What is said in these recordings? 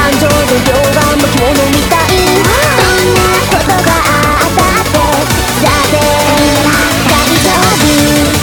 感情の量が巻物みたい。どんなことがあったってだって大丈夫。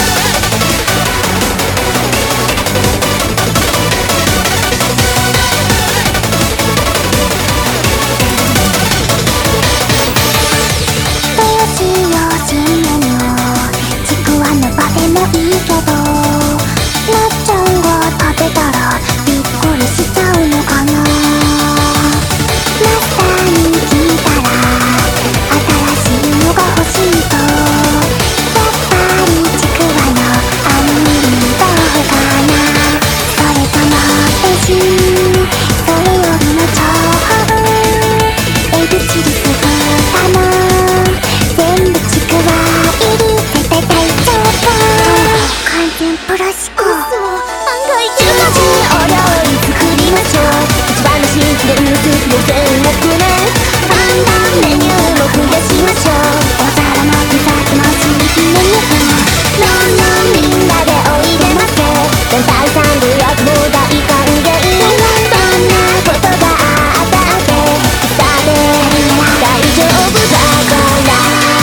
プラスコ案外中華人お料理作りましょう。一番のシンプルスープ予選6年だんだんメニューも増やしましょう。お皿もピザも新規メニューどんどんみんなでおいでませ。全体さん予約も大歓迎。どんなことがあったってだって大丈夫だから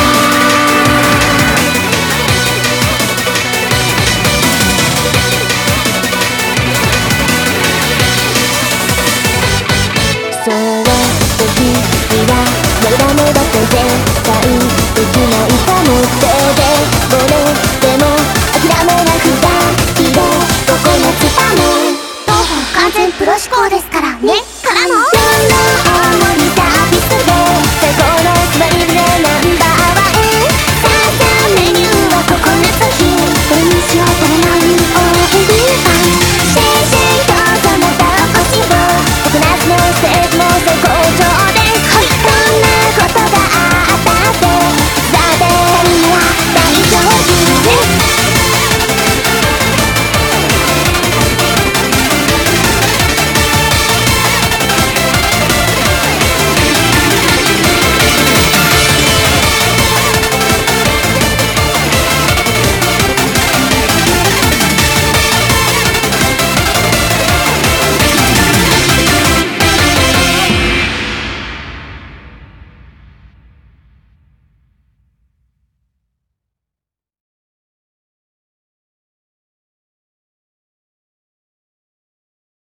そう時にはもうダメだって絶対できないと思って